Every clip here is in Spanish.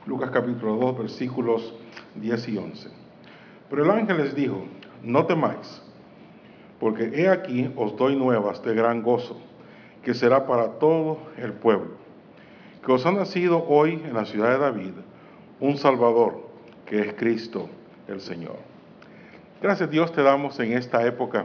Lucas capítulo 2, versículos 10 y 11. Pero el ángel les dijo: no temáis, porque he aquí os doy nuevas de gran gozo, que será para todo el pueblo, que os ha nacido hoy en la ciudad de David un Salvador, que es Cristo el Señor. Gracias Dios te damos en esta época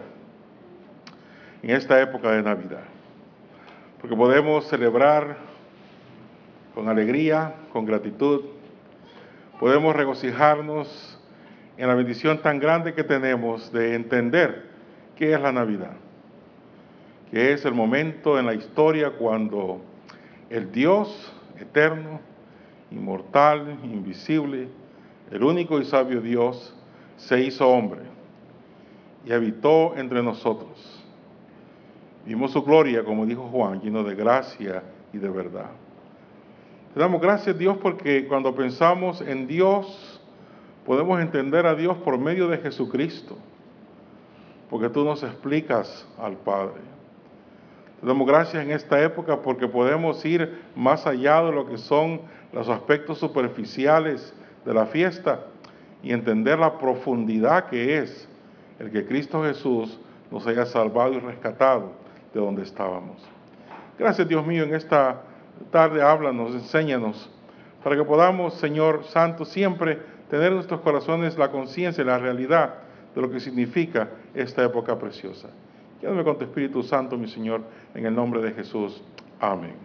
de Navidad, porque podemos celebrar con alegría, con gratitud, podemos regocijarnos en la bendición tan grande que tenemos de entender qué es la Navidad, que es el momento en la historia cuando el Dios eterno, inmortal, invisible, el único y sabio Dios, se hizo hombre y habitó entre nosotros. Vimos su gloria, como dijo Juan, lleno de gracia y de verdad. Te damos gracias, Dios, porque cuando pensamos en Dios, podemos entender a Dios por medio de Jesucristo, porque tú nos explicas al Padre. Te damos gracias en esta época porque podemos ir más allá de lo que son los aspectos superficiales de la fiesta y entender la profundidad que es el que Cristo Jesús nos haya salvado y rescatado de donde estábamos. Gracias, Dios mío, en esta tarde háblanos, enséñanos, para que podamos, Señor Santo, siempre tener en nuestros corazones la conciencia y la realidad de lo que significa esta época preciosa. Quédame con tu Espíritu Santo, mi Señor, en el nombre de Jesús. Amén.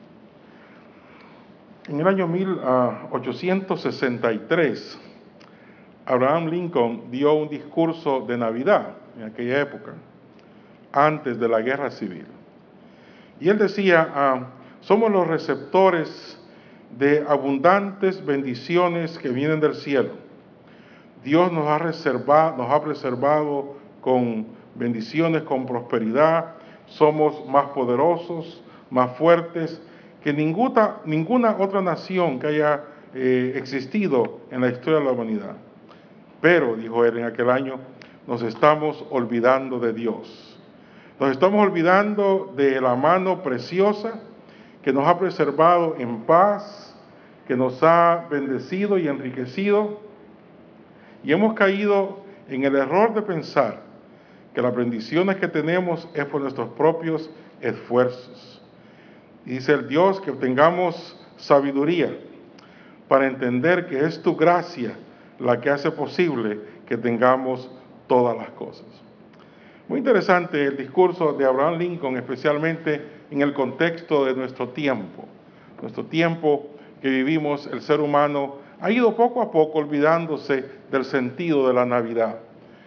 En el año 1863, Abraham Lincoln dio un discurso de Navidad en aquella época, antes de la guerra civil. Y él decía, somos los receptores de abundantes bendiciones que vienen del cielo. Dios nos ha preservado con bendiciones, con prosperidad. Somos más poderosos, más fuertes que ninguna otra nación que haya existido en la historia de la humanidad. Pero, dijo él en aquel año, nos estamos olvidando de Dios. Nos estamos olvidando de la mano preciosa que nos ha preservado en paz, que nos ha bendecido y enriquecido. Y hemos caído en el error de pensar que las bendiciones que tenemos es por nuestros propios esfuerzos. Y dice el Dios que tengamos sabiduría para entender que es tu gracia la que hace posible que tengamos todas las cosas. Muy interesante el discurso de Abraham Lincoln, especialmente en el contexto de nuestro tiempo. Nuestro tiempo que vivimos, el ser humano ha ido poco a poco olvidándose del sentido de la Navidad.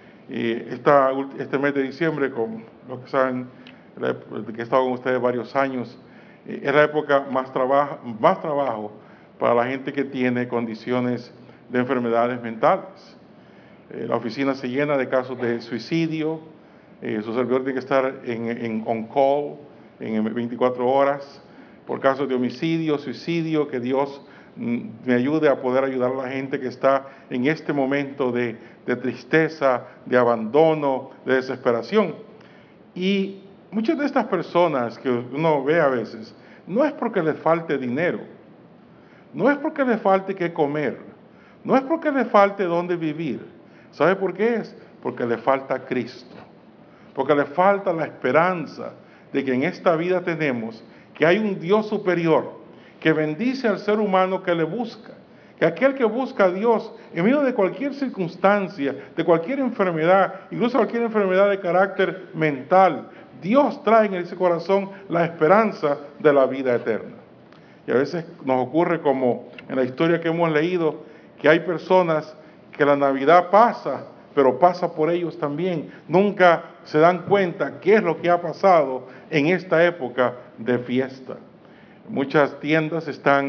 Este mes de diciembre, como los que saben, que he estado con ustedes varios años, es la época más trabajo para la gente que tiene condiciones de enfermedades mentales. La oficina se llena de casos de suicidio. Su servidor tiene que estar en on call en 24 horas por casos de homicidio, suicidio. Que Dios me ayude a poder ayudar a la gente que está en este momento de tristeza, de abandono, de desesperación. Y muchas de estas personas que uno ve a veces, no es porque les falte dinero, no es porque les falte qué comer, no es porque les falte dónde vivir. ¿Sabe por qué es? Porque le falta Cristo. Porque le falta la esperanza de que en esta vida tenemos que hay un Dios superior que bendice al ser humano que le busca. Que aquel que busca a Dios en medio de cualquier circunstancia, de cualquier enfermedad, incluso cualquier enfermedad de carácter mental, Dios trae en ese corazón la esperanza de la vida eterna. Y a veces nos ocurre como en la historia que hemos leído, que hay personas que la Navidad pasa, pero pasa por ellos también. Nunca se dan cuenta qué es lo que ha pasado en esta época de fiesta. Muchas tiendas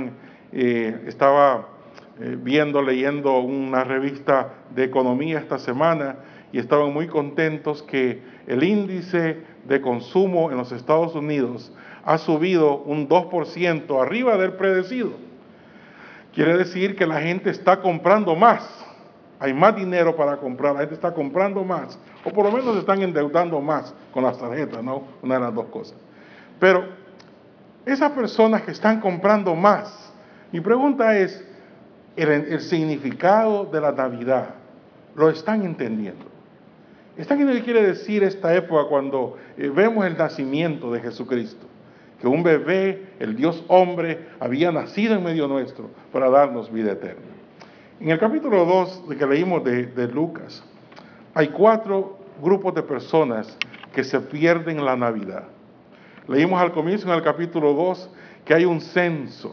estaba leyendo una revista de economía esta semana y estaban muy contentos que el índice de consumo en los Estados Unidos ha subido un 2% arriba del predecido. Quiere decir que la gente está comprando más. Hay más dinero para comprar, la gente está comprando más, o por lo menos se están endeudando más con las tarjetas, ¿no? Una de las dos cosas. Pero esas personas que están comprando más, mi pregunta es, el significado de la Navidad, lo están entendiendo. ¿Están entendiendo qué quiere decir esta época cuando vemos el nacimiento de Jesucristo? Que un bebé, el Dios hombre, había nacido en medio nuestro para darnos vida eterna. En el capítulo 2 de que leímos de Lucas, hay 4 grupos de personas que se pierden la Navidad. Leímos al comienzo en el capítulo 2 que hay un censo.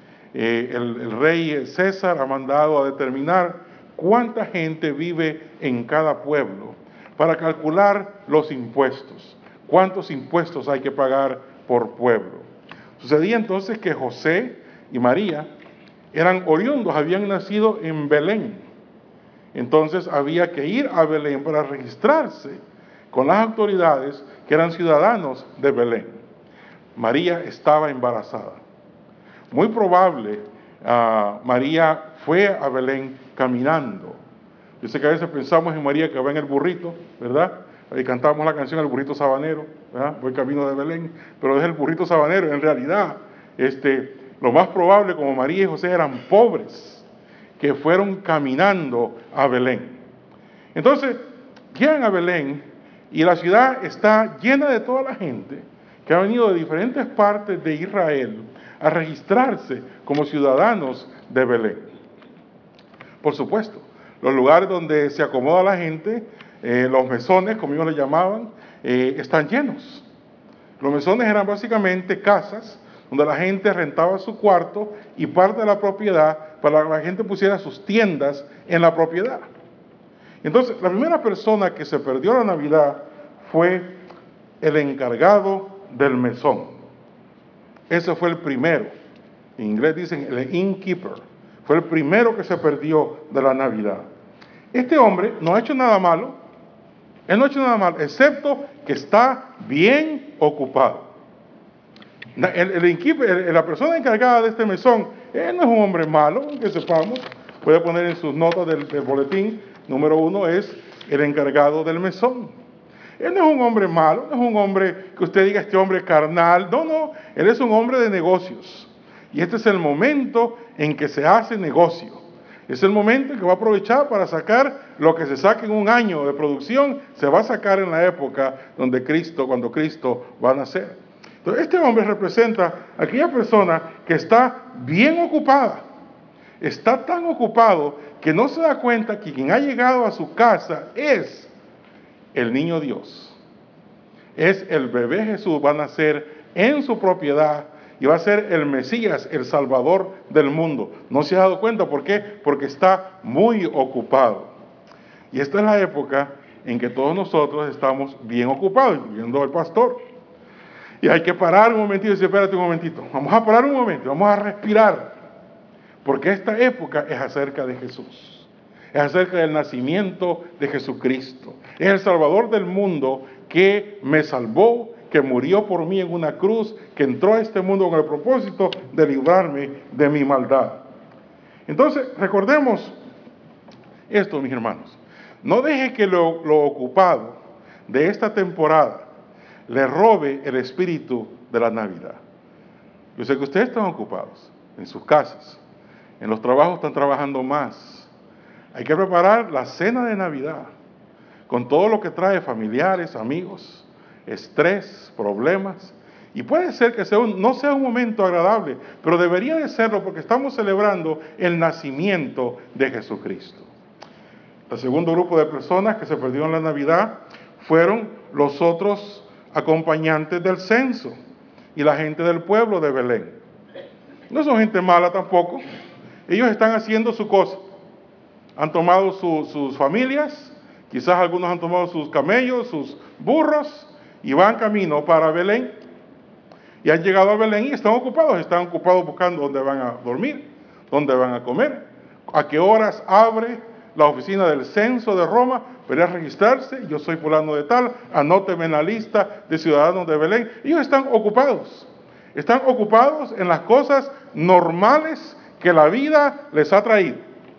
El rey César ha mandado a determinar cuánta gente vive en cada pueblo para calcular los impuestos. ¿Cuántos impuestos hay que pagar por pueblo? Sucedía entonces que José y María eran oriundos, habían nacido en Belén. Entonces había que ir a Belén para registrarse con las autoridades que eran ciudadanos de Belén. María estaba embarazada. Muy probable, María fue a Belén caminando. Yo sé que a veces pensamos en María que va en el burrito, ¿verdad? Y cantamos la canción El burrito sabanero, ¿verdad? Voy camino de Belén, pero es el burrito sabanero. En realidad, lo más probable, como María y José eran pobres, que fueron caminando a Belén. Entonces, llegan a Belén y la ciudad está llena de toda la gente que ha venido de diferentes partes de Israel a registrarse como ciudadanos de Belén. Por supuesto, los lugares donde se acomoda la gente, los mesones, como ellos le llamaban, están llenos. Los mesones eran básicamente casas donde la gente rentaba su cuarto y parte de la propiedad para que la gente pusiera sus tiendas en la propiedad. Entonces, la primera persona que se perdió la Navidad fue el encargado del mesón. Ese fue el primero. En inglés dicen el innkeeper. Fue el primero que se perdió de la Navidad. Este hombre no ha hecho nada malo. Él no ha hecho nada malo, excepto que está bien ocupado. El innkeeper, la persona encargada de este mesón, él no es un hombre malo, que sepamos. Puede poner en sus notas del boletín, número 1 es el encargado del mesón. Él no es un hombre malo, no es un hombre que usted diga este hombre carnal. No, él es un hombre de negocios. Y este es el momento en que se hace negocio. Es el momento en que va a aprovechar para sacar lo que se saque en un año de producción, se va a sacar en la época cuando Cristo va a nacer. Entonces, este hombre representa a aquella persona que está bien ocupada. Está tan ocupado que no se da cuenta que quien ha llegado a su casa es el niño Dios. Es el bebé Jesús, va a nacer en su propiedad y va a ser el Mesías, el Salvador del mundo. No se ha dado cuenta, ¿por qué? Porque está muy ocupado. Y esta es la época en que todos nosotros estamos bien ocupados, incluyendo el pastor. Y hay que parar un momentito y decir, espérate un momentito, vamos a parar un momento, vamos a respirar. Porque esta época es acerca de Jesús. Es acerca del nacimiento de Jesucristo. Es el Salvador del mundo que me salvó, que murió por mí en una cruz, que entró a este mundo con el propósito de librarme de mi maldad. Entonces, recordemos esto, mis hermanos. No deje que lo ocupado de esta temporada le robe el espíritu de la Navidad. Yo sé que ustedes están ocupados en sus casas, en los trabajos están trabajando más. Hay que preparar la cena de Navidad con todo lo que trae familiares, amigos, estrés, problemas. Y puede ser que no sea un momento agradable, pero debería de serlo porque estamos celebrando el nacimiento de Jesucristo. El segundo grupo de personas que se perdieron la Navidad fueron los otros acompañantes del censo y la gente del pueblo de Belén. No son gente mala tampoco. Ellos están haciendo su cosa. Han tomado sus familias, quizás algunos han tomado sus camellos, sus burros, y van camino para Belén. Y han llegado a Belén y están ocupados buscando dónde van a dormir, dónde van a comer, a qué horas abre la oficina del censo de Roma para registrarse. Yo soy fulano de tal, anóteme en la lista de ciudadanos de Belén. Ellos están ocupados en las cosas normales que la vida les ha traído.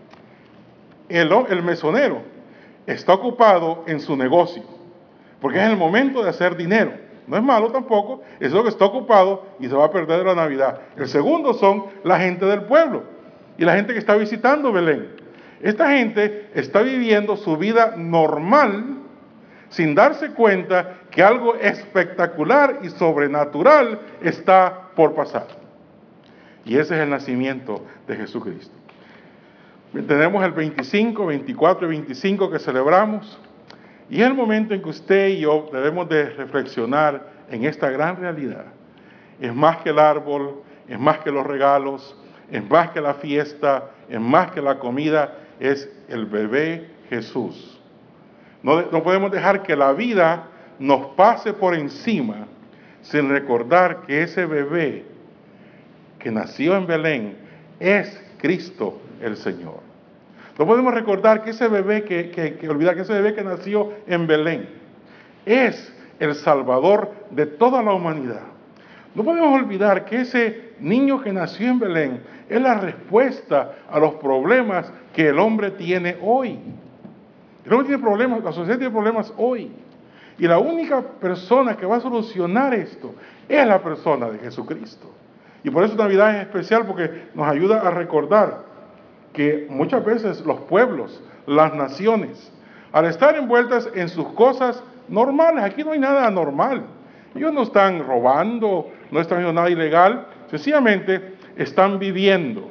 El mesonero está ocupado en su negocio, porque es el momento de hacer dinero. No es malo tampoco, es lo que está ocupado y se va a perder de la Navidad. El segundo son la gente del pueblo. y la gente que está visitando Belén. Esta gente está viviendo su vida normal sin darse cuenta que algo espectacular y sobrenatural está por pasar. Y ese es el nacimiento de Jesucristo. Tenemos el 25, 24 y 25 que celebramos. Y es el momento en que usted y yo debemos de reflexionar en esta gran realidad. Es más que el árbol, es más que los regalos, es más que la fiesta, es más que la comida, es el bebé Jesús. No podemos dejar que la vida nos pase por encima sin recordar que ese bebé que nació en Belén es Cristo el Señor. No podemos recordar que ese bebé olvidar que ese bebé que nació en Belén es el Salvador de toda la humanidad. No podemos olvidar que ese niño que nació en Belén es la respuesta a los problemas que el hombre tiene hoy. El hombre tiene problemas, la sociedad tiene problemas hoy. Y la única persona que va a solucionar esto es la persona de Jesucristo. Y por eso Navidad es especial, porque nos ayuda a recordar que muchas veces los pueblos, las naciones, al estar envueltas en sus cosas normales, aquí no hay nada anormal. Ellos no están robando, no están haciendo nada ilegal, sencillamente están viviendo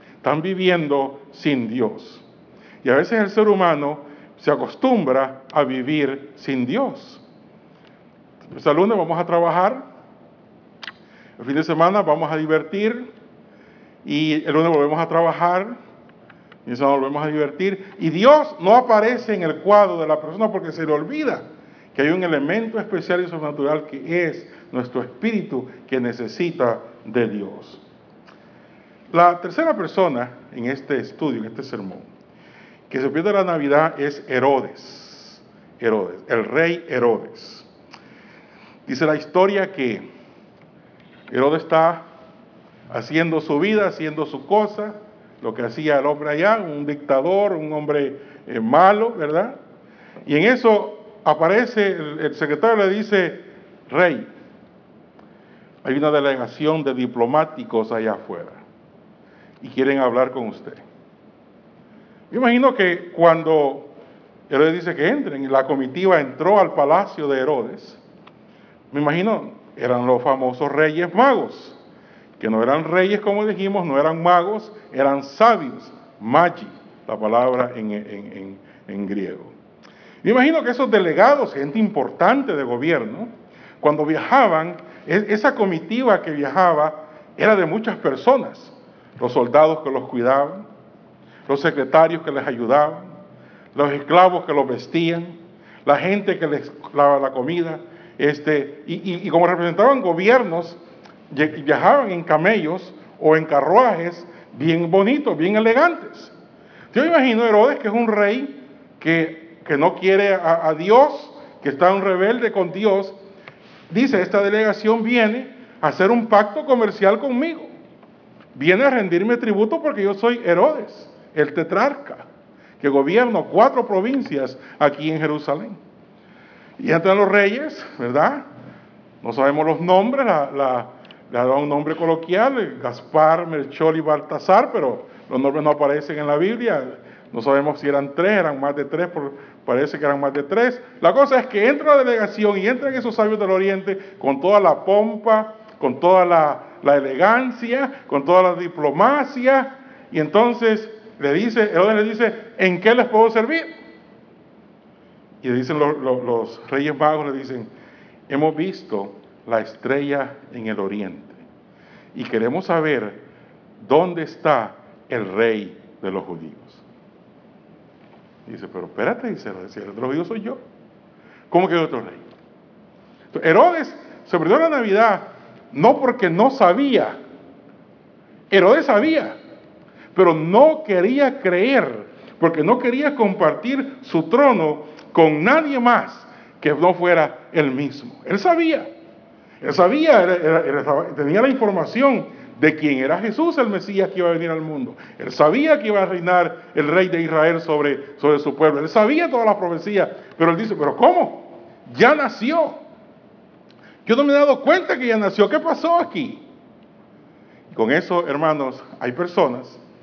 sin Dios. Y a veces el ser humano se acostumbra a vivir sin Dios. Este lunes vamos a trabajar, el fin de semana vamos a divertir, y el lunes volvemos a trabajar, y el sábado volvemos a divertir, y Dios no aparece en el cuadro de la persona porque se le olvida que hay un elemento especial y sobrenatural que es nuestro espíritu que necesita de Dios. La tercera persona en este estudio, en este sermón, que se pierde la Navidad es Herodes, el rey Herodes. Dice la historia que Herodes está haciendo su vida, haciendo su cosa, lo que hacía el hombre allá, un dictador, un hombre malo, ¿verdad? Y en eso aparece el secretario, le dice: rey, hay una delegación de diplomáticos allá afuera y quieren hablar con usted. Yo imagino que cuando Herodes dice que entren, y la comitiva entró al palacio de Herodes, me imagino eran los famosos reyes magos, que no eran reyes como dijimos, no eran magos, eran sabios, magi, la palabra en griego. Me imagino que esos delegados, gente importante de gobierno, cuando viajaban, esa comitiva que viajaba era de muchas personas, los soldados que los cuidaban, los secretarios que les ayudaban, los esclavos que los vestían, la gente que les daba la comida, y como representaban gobiernos, viajaban en camellos o en carruajes bien bonitos, bien elegantes. Yo me imagino a Herodes, que es un rey que no quiere a Dios, que está un rebelde con Dios, dice: esta delegación viene a hacer un pacto comercial conmigo, viene a rendirme tributo porque yo soy Herodes, el tetrarca, que gobierno 4 provincias aquí en Jerusalén. Y entran los reyes, ¿verdad? No sabemos los nombres, le ha dado un nombre coloquial, Gaspar, Melchor y Baltasar, pero los nombres no aparecen en la Biblia. No sabemos si eran 3, eran más de 3, parece que eran más de 3. La cosa es que entra la delegación y entran esos sabios del Oriente con toda la pompa, con toda la elegancia, con toda la diplomacia, y entonces Herodes le dice: ¿en qué les puedo servir? Y le dicen los reyes magos, le dicen: hemos visto la estrella en el oriente y queremos saber dónde está el rey de los judíos. Y dice: pero espérate, dice Herodes, el rey de los judíos soy yo. ¿Cómo que hay otro rey? Entonces, Herodes se perdió la Navidad no porque no sabía. Herodes sabía, pero no quería creer, porque no quería compartir su trono con nadie más que no fuera él mismo. Él sabía, tenía la información de quién era Jesús, el Mesías que iba a venir al mundo. Él sabía que iba a reinar el rey de Israel sobre su pueblo. Él sabía todas las profecías, pero él dice: pero ¿cómo? Ya nació. Yo no me he dado cuenta que ya nació. ¿Qué pasó aquí? Y con eso, hermanos, hay personas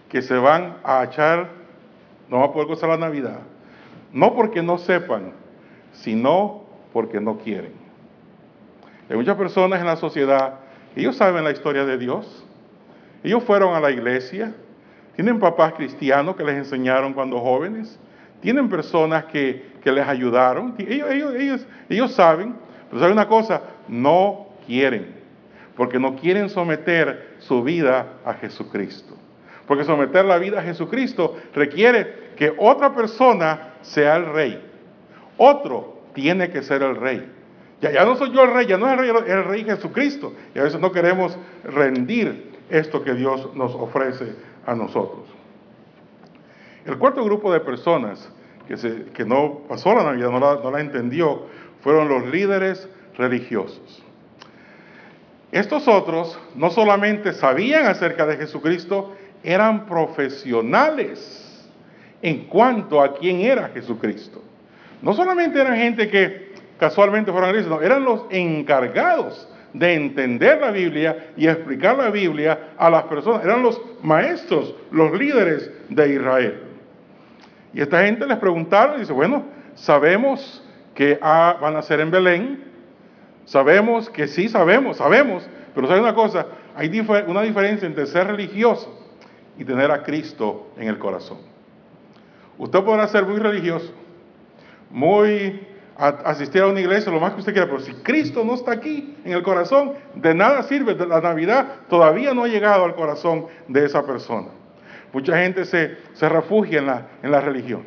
que se van a echar, no van a poder gozar la Navidad, no porque no sepan, sino porque no quieren. Hay muchas personas en la sociedad, ellos saben la historia de Dios, ellos fueron a la iglesia, tienen papás cristianos que les enseñaron cuando jóvenes, tienen personas que les ayudaron, ellos saben, pero saben una cosa, no quieren, porque no quieren someter su vida a Jesucristo. Porque someter la vida a Jesucristo requiere que otra persona sea el rey. Otro tiene que ser el rey. Ya no soy yo el rey, ya no es el rey Jesucristo. Y a veces no queremos rendir esto que Dios nos ofrece a nosotros. El cuarto grupo de personas que no pasó la Navidad, no la entendió, fueron los líderes religiosos. Estos otros no solamente sabían acerca de Jesucristo, eran profesionales en cuanto a quién era Jesucristo. No solamente eran gente que casualmente fueron a la iglesia, no, eran los encargados de entender la Biblia y explicar la Biblia a las personas. Eran los maestros, los líderes de Israel. Y esta gente les preguntaron y dice, bueno, sabemos que van a ser en Belén, sabemos que sí, sabemos, pero ¿sabe una cosa? Hay una diferencia entre ser religioso y tener a Cristo en el corazón. Usted podrá ser muy religioso, asistir a una iglesia, lo más que usted quiera, pero si Cristo no está aquí en el corazón, de nada sirve. La Navidad todavía no ha llegado al corazón de esa persona. Mucha gente se refugia en la religión.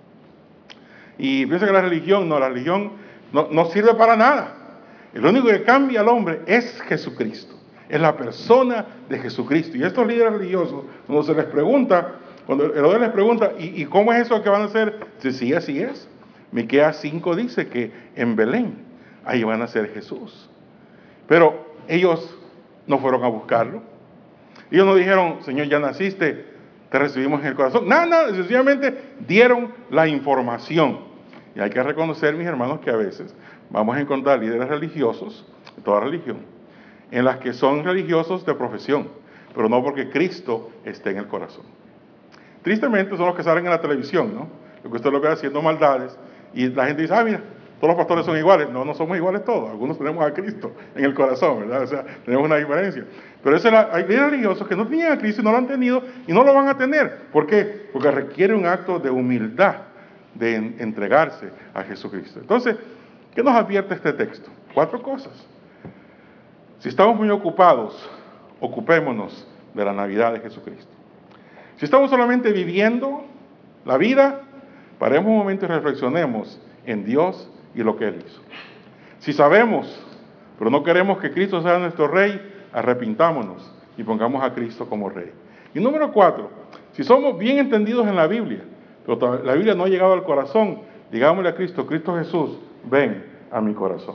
Y piensa que la religión no sirve para nada. El único que cambia al hombre es Jesucristo. Es la persona de Jesucristo. Y estos líderes religiosos, cuando se les pregunta, cuando Herodes les pregunta, ¿y cómo es eso que van a hacer? Dice, sí, así es. Miqueas 5 dice que en Belén, ahí van a ser Jesús. Pero ellos no fueron a buscarlo. Ellos no dijeron, Señor, ya naciste, te recibimos en el corazón. Nada, sencillamente dieron la información. Y hay que reconocer, mis hermanos, que a veces vamos a encontrar líderes religiosos, de toda religión, en las que son religiosos de profesión, pero no porque Cristo esté en el corazón. Tristemente son los que salen en la televisión, ¿no? Lo que usted lo ve haciendo maldades, y la gente dice, mira, todos los pastores son iguales. No somos iguales todos. Algunos tenemos a Cristo en el corazón, ¿verdad? O sea, tenemos una diferencia. Pero hay líderes religiosos que no tenían a Cristo y no lo han tenido y no lo van a tener. ¿Por qué? Porque requiere un acto de humildad, de entregarse a Jesucristo. Entonces, ¿qué nos advierte este texto? 4 cosas. Si estamos muy ocupados, ocupémonos de la Navidad de Jesucristo. Si estamos solamente viviendo la vida, paremos un momento y reflexionemos en Dios y lo que Él hizo. Si sabemos, pero no queremos que Cristo sea nuestro Rey, arrepintámonos y pongamos a Cristo como Rey. Y número 4, si somos bien entendidos en la Biblia, pero la Biblia no ha llegado al corazón, digámosle a Cristo, Cristo Jesús, ven a mi corazón.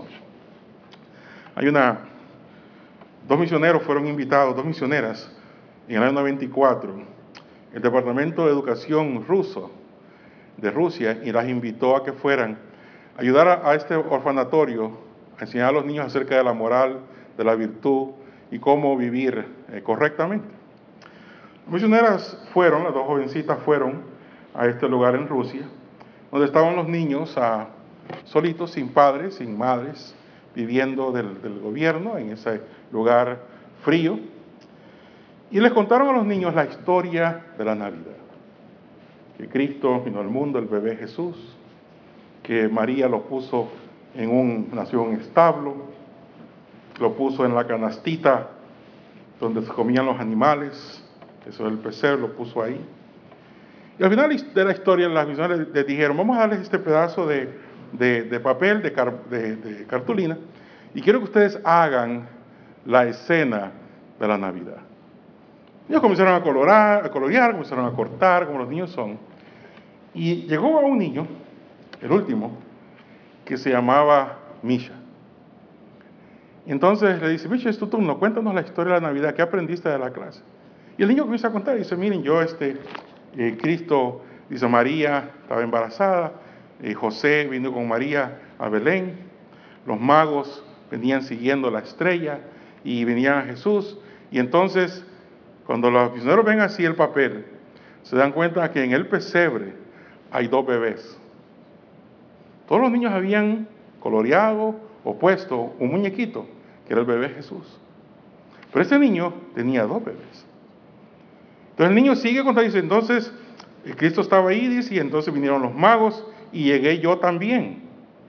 Dos misioneros fueron invitados, 2 misioneras, en el año 94, el Departamento de Educación ruso, de Rusia, y las invitó a que fueran a ayudar a este orfanatorio, a enseñar a los niños acerca de la moral, de la virtud y cómo vivir correctamente. Las misioneras las 2 jovencitas fueron a este lugar en Rusia, donde estaban los niños solitos, sin padres, sin madres, viviendo del gobierno en ese lugar frío. Y les contaron a los niños la historia de la Navidad. Que Cristo vino al mundo, el bebé Jesús, que María nació en un establo, lo puso en la canastita donde se comían los animales, eso es el pesebre, lo puso ahí. Y al final de la historia, las misioneras les dijeron, vamos a darles este pedazo de papel, de cartulina, y quiero que ustedes hagan la escena de la Navidad. Ellos comenzaron a colorear, comenzaron a cortar, como los niños son. Y llegó a un niño, el último, que se llamaba Misha. Y entonces le dice, Misha, es tu turno, cuéntanos la historia de la Navidad, ¿qué aprendiste de la clase? Y el niño comienza a contar, y dice, miren, Cristo, dice, María estaba embarazada, José vino con María a Belén, los magos venían siguiendo la estrella y venían a Jesús, y entonces, cuando los misioneros ven así el papel, se dan cuenta que en el pesebre hay 2 bebés. Todos los niños habían coloreado o puesto un muñequito, que era el bebé Jesús. Pero ese niño tenía 2 bebés. Entonces el niño sigue contando y dice, entonces Cristo estaba ahí, dice, y entonces vinieron los magos y llegué yo también.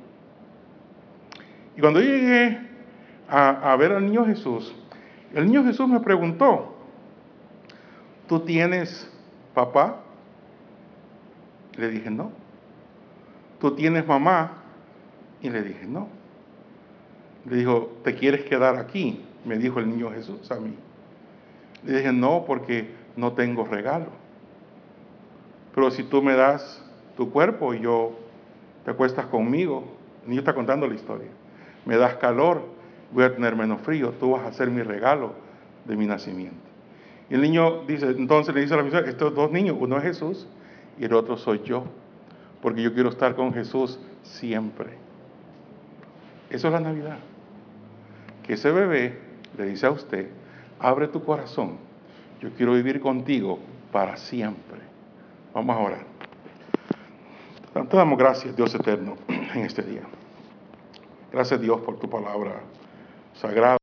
Y cuando yo llegué a ver al niño Jesús, el niño Jesús me preguntó, ¿tú tienes papá? Le dije, no. ¿Tú tienes mamá? Y le dije, no. Le dijo, ¿te quieres quedar aquí? Me dijo el niño Jesús a mí. Le dije, no, porque no tengo regalo. Pero si tú me das tu cuerpo y te acuestas conmigo, el niño está contando la historia, me das calor, voy a tener menos frío, tú vas a ser mi regalo de mi nacimiento. Y el niño dice, entonces le dice a la misión, estos 2 niños, uno es Jesús y el otro soy yo, porque yo quiero estar con Jesús siempre. Eso es la Navidad. Que ese bebé le dice a usted, abre tu corazón, yo quiero vivir contigo para siempre. Vamos a orar. Te damos gracias, Dios eterno, en este día. Gracias, Dios, por tu palabra sagrada.